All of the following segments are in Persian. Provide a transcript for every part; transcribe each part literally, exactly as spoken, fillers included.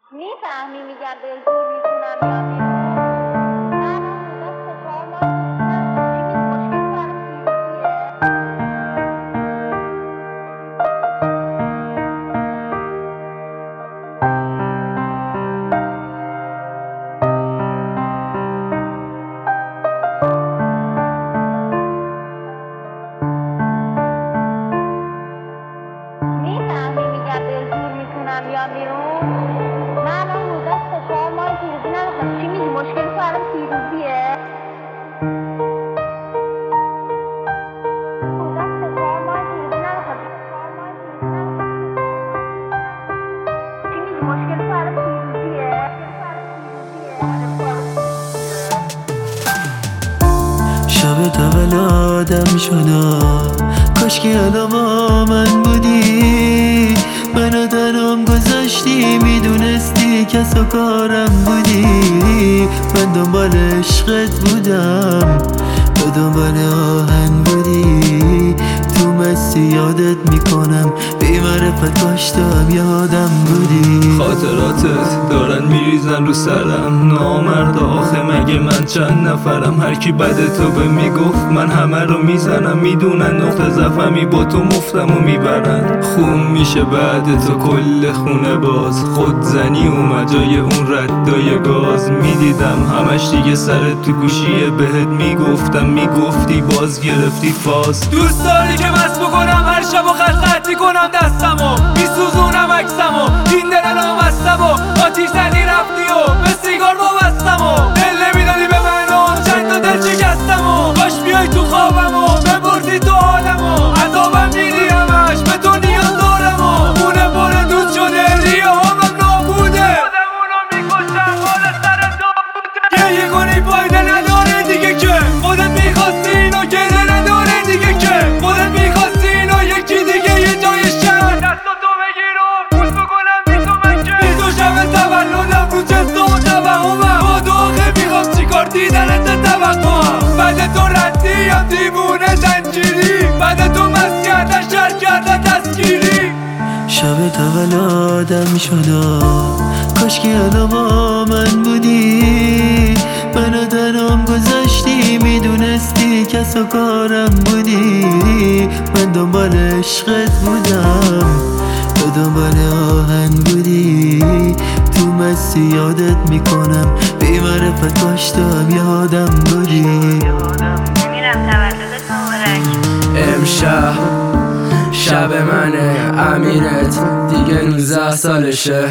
میفهمی میگم دلجور میتونم یا میتونم من دست کار من چی مشکل میفهمی میگم دلجور میتونم یا میرون من رو دست چهار ماه پیروزی نداشتم چی میگی مشکل تو الان پیروزیه رو دست چهار ماه پیروزی نداشتم چی میگی مشکل تو الان پیروزیه شب تولدم شدا کاش که الان با من بودی منو تنام گذاشتی میدونستی کس و کارم بودی من دنبال عشقت بودم تو دنبال آهن بودی تو مستی یادت میکنم بی معرفت کاش تو هم یادم بودی خاطراتت دارن میریزن رو سرم نامرد آخه مگه من چند نفرم هر کی بده تو به میگفت من همه رو میزنم میدونن نقطه ضعفمی با تو مفتم و میبرن خون میشه بعد تو کل خونه باز خودزنی اومد جای اون ردای گاز میدیدم همش دیگه سرت تو گوشیه بهت میگفتم میگفتی باز گرفتی فاز دوست داری که مست بکنم هر شب و خط خطی کنم دستمو میسوزونم عکسمو این دل نامستم و آتیش زدی رفتی و به سیگار وابستمو دل نمیدادی به من و چند تا دل شکستمو کاش بیای تو خوابمو بپرسی تو حالمو عذابم میدی همش به تو نیاز دارمو خونه پر دود شده ریه همم نابوده خودمونو میکشم حال سر دابوده گریه کنی فایده نداره دیگه که خودت میخواستی اینو که نداره دیگه که خودت میخواستی اینو یکی دیگه یه جای شهر دستاتو بگیر و پول بکنم بی تو مکه بی تو شب تولدم رو چست و توهمم با تو آخه میخوام چیکار دیدنت توقعم بعد تو ردیم دیوونه زنجیری بعد تو مست کردن شر کردن دستگیری شب تولدم شدا کاش که الان با من بودی منو تنام گذاشتی میدونستی کس و کارم بودی من دنبال عشقت بودم تو دنبال آهن بودی تو مستی یادت میکنم بی معرفت کاش تو هم یادم بودی میرم تولدت مبارک امشب شب منه امیرت دیگه نوزده سالشه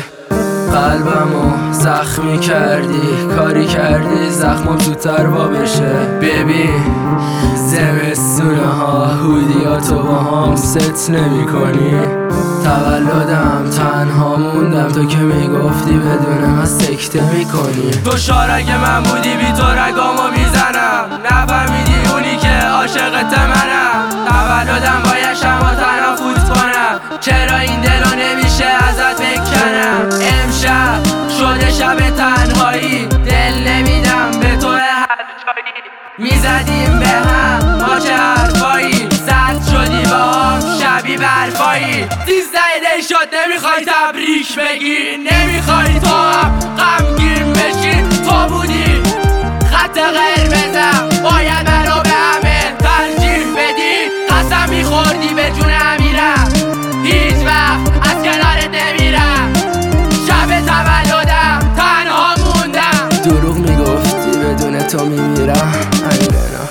قلبمو زخمی کردی کاری کردی زخمم زودتر وا بشه ببین زمستونه ها هودیاتو با هم ست نمی کنی تولدم تنها موندم تو که میگفتی بدون من سکته میکنی تو شارک من بودی بی تو رگامو میزنم نفهمیدی اونی که عاشقت منم تولدم باید شما تنها فوت کنم چرا این دلو نمیشه ازت بکنم امشب شده شب تنهایی دل نمیدم به تو هر جایی میزدیم به هم ما چه حرفایی زرد شدی با هم شبی برفایی سیزده دی شد نمیخوای تبریک بگی نمیخوای تو هم غمگین بشی تو بودی خط قرمزم باید منو به همه ترجیح بدی قسم میخوردی به جون امیرم هیچ وقت از کنارت نمیرم شب تولدم تنها موندم دروغ میگفتی بدون تو میمیرم امیرنا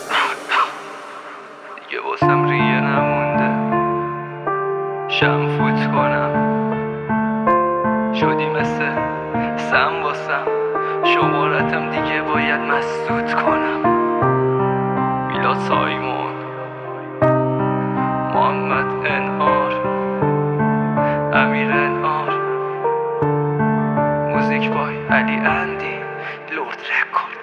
دیگه واسم ریه نمونده شم فوت کنم شدی مثل سم واسم شمارتم دیگه باید مسدود کنم میلاد سایمون محمد انهار امیر انهار موزیک بای علی اندی لورد رکورد